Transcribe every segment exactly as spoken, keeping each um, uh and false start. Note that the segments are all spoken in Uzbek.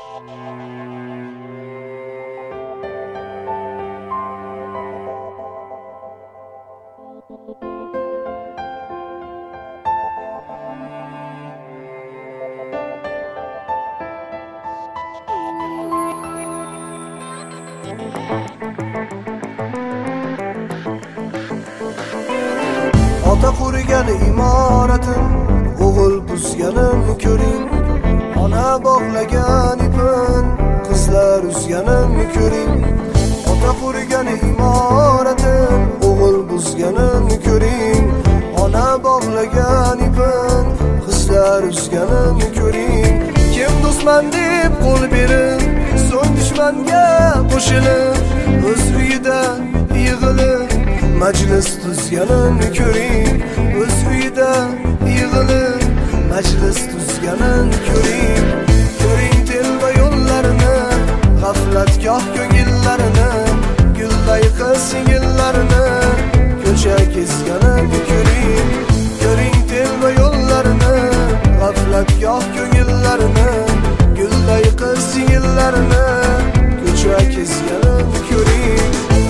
Ota qurgan imoratim, o'g'il buzganim ko'ring. Ona bog'lagan ipin, qizlar uzganim ko'ring. Ota qurgan imoratim, o'g'il buzganim ko'ring. Ona bog'lagan ipin, qizlar uzganim ko'ring. Kim do'stman deb qo'l berib, so'ng dushmanga qo'shilib, o'z uyida yig'ilib majlis tuzganim ko'ring. O'z uyida yig'ilib majlis tuzganim ko'ring. Ko'ring telba yo'llarini, g'aflatgoh ko'ngillarini, gulday qiz singillarini ko'cha kezganim ko'ring. Ko'ring telba yo'llarini, g'aflatgoh ko'ngillarini, gulday qiz singillarini ko'cha kezganim ko'ring.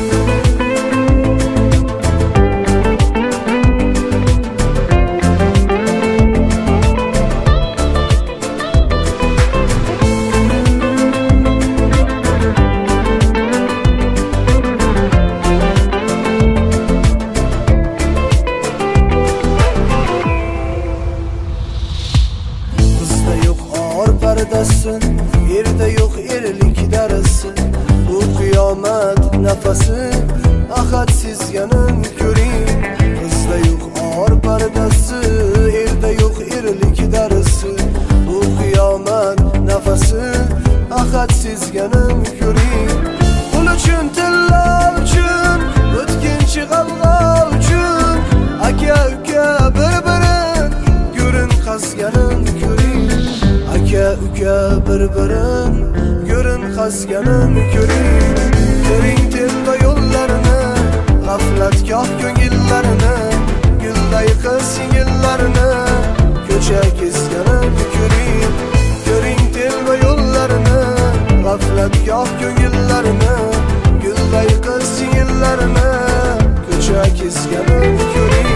Yerda yo'q erlik darasi, bu qiyomat nafasi, ahad sezganim ko'ring. Qizda yo'q or pardasi, yerda yo'q erlik darasi, bu qiyomat nafasi, ahad sezganim ko'ring. Pul uchun, tilla uchun, o'tkinchi g'alg'a uchun, aka uka bir-birin ko'rin qazganim ko'ring. Aka uka bir-birin ko'rin qazganim ko'ring. Ko'ring telba yo'llarini, g'aflatgoh ko'ngillarini, gulday qiz singillarini ko'cha kezganim ko'ring. Ko'ring telba yo'llarini, g'aflatgoh ko'ngillarini, gulday qiz singillarini ko'cha kezganim ko'ring.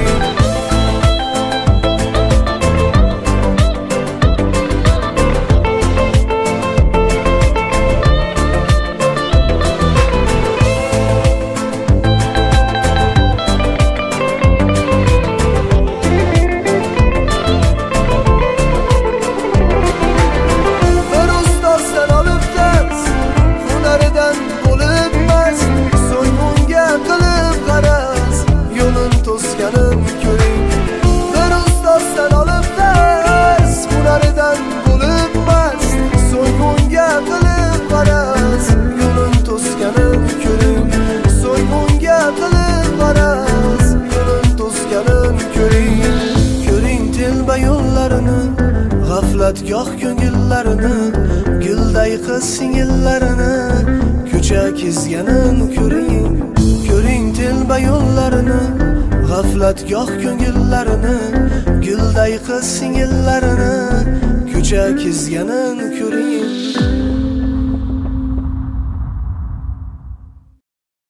G'aflatgoh ko'ngillarini, gulday qiz singillarini ko'cha kezganim ko'ring. Ko'ring telba yo'llarini, g'aflatgoh ko'ngillarini, gulday qiz singillarini ko'cha kezganim ko'ring.